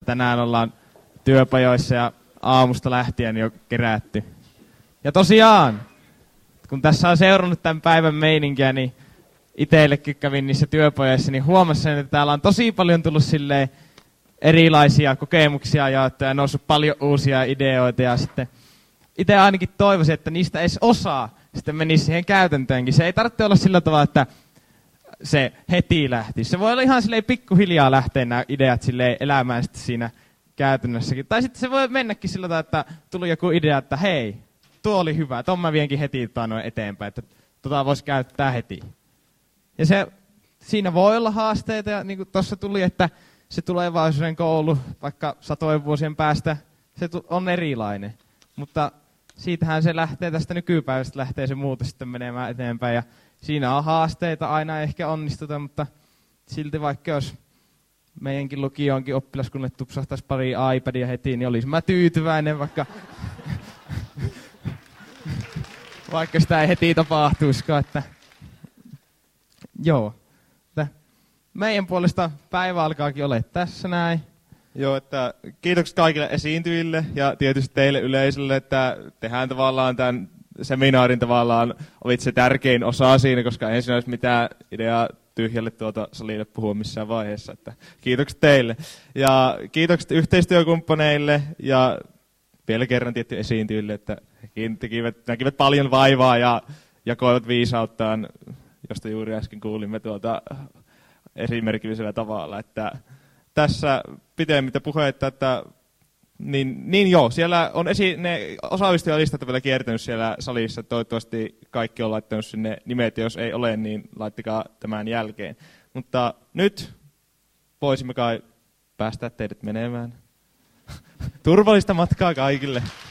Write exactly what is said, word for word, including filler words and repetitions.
tänään ollaan työpajoissa ja aamusta lähtien jo kerätty. Ja tosiaan, kun tässä on seurannut tämän päivän meininkiä, niin itsellekin kävin niissä työpajoissa, niin huomasin, että täällä on tosi paljon tullut silleen erilaisia kokemuksia jaettu ja noussut paljon uusia ideoita. Ja sitten itse ainakin toivoisin, että niistä edes osaa sitten menisi siihen käytäntöönkin. Se ei tarvitse olla sillä tavalla, että se heti lähti. Se voi olla ihan silleen pikkuhiljaa lähteä nämä ideat silleen elämään sitten siinä käytännössäkin. Tai sitten se voi mennäkin sillä tavalla, että tuli joku idea, että hei, tuo oli hyvä, tuon mä vienkin heti noin eteenpäin, että tota voisi käyttää heti. Ja se, siinä voi olla haasteita, ja niin kuin tuossa tuli, että se tulevaisuuden koulu, vaikka satojen vuosien päästä, se on erilainen. Mutta siitähän se lähtee, tästä nykypäivästä lähtee se muutos sitten menemään eteenpäin. Ja siinä on haasteita, aina ehkä onnistuta, mutta silti vaikka jos meidänkin lukioonkin oppilaskunnalle tupsahtaisi pari iPadia heti, niin olisin mä tyytyväinen, vaikka, vaikka sitä ei heti tapahtuisikaan. Että joo, että meidän puolesta päivä alkaakin ole tässä näin. Joo, että kiitokset kaikille esiintyjille ja tietysti teille yleisölle, että tehdään tavallaan tämän seminaarin tavallaan, olit se tärkein osa siinä, koska ensin olisi mitään ideaa tyhjälle tuota salille puhua missään vaiheessa. Että kiitokset teille ja kiitokset yhteistyökumppaneille ja vielä kerran tietty esiintyjille, että hekin tekivät, näkivät paljon vaivaa ja jakoivat viisauttaan, josta juuri äsken kuulimme tuolta esimerkillisellä tavalla, että tässä pitemmittä puheita, että niin, niin joo, siellä on esi- ne osallistujalistat vielä kiertänyt siellä salissa, toivottavasti kaikki on laittanut sinne nimet, jos ei ole, niin laittakaa tämän jälkeen. Mutta nyt voisimme kai päästää teidät menemään. Turvallista matkaa kaikille.